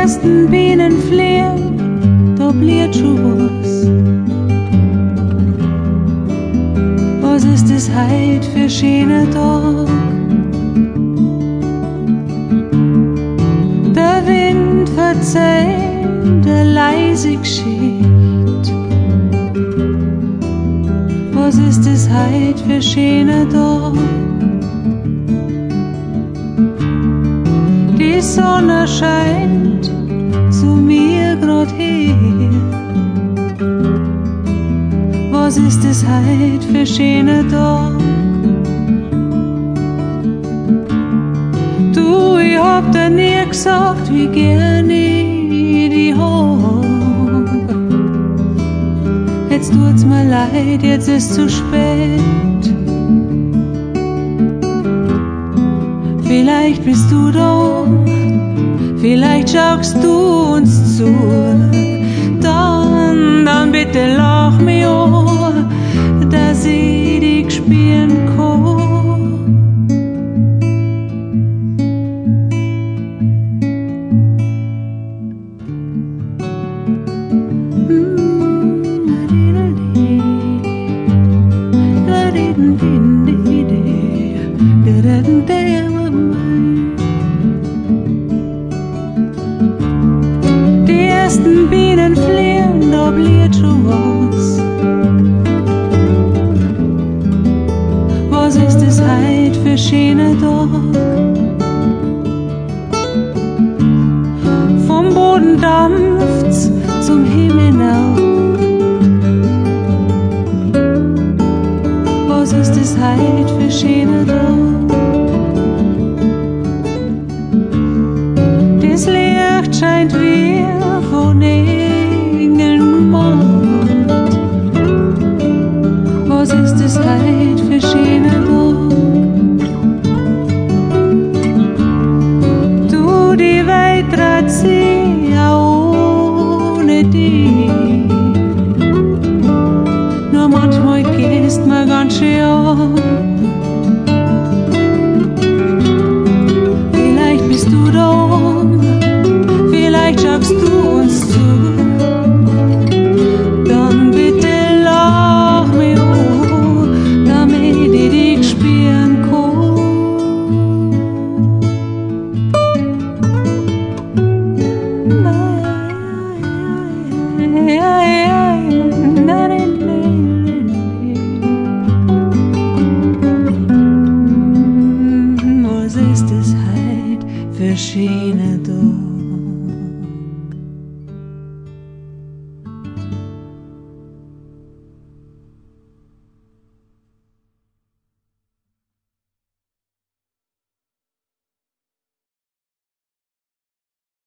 ersten Bienen fliehen, da blieb schon was. Was ist das heut für schöner Tag? Der Wind verzeiht eine leise Geschichte. Was ist das heut für schöner Tag? Die Sonne scheint zu mir grad her. Was ist das heut für schöner Tag? Du, ich hab dir nie gesagt, wie gern ich die hab. Jetzt tut's mir leid, jetzt ist zu spät. Vielleicht bist du da, vielleicht schaust du uns zu. Dann bitte lach mich an, dass ich dich spüren kann. Die ersten Bienen fliehen, da blieb schon was. Was ist das heut für schöner Tag? Vom Boden dampft's zum Himmel hinauf. Was ist das heut für schöner Tag? Das Licht scheint wie von Engeln gemacht. Was ist das heut für schöner Tag? Du, die Welt dreht sich auch ohne dich. Nur manchmal gehst mir ganz schön an. Vielleicht bist du da, vielleicht schaust du uns zu. Dann bitte lach mich an, damit ich dich spüren kann. Was ist das heut für schöner Tag?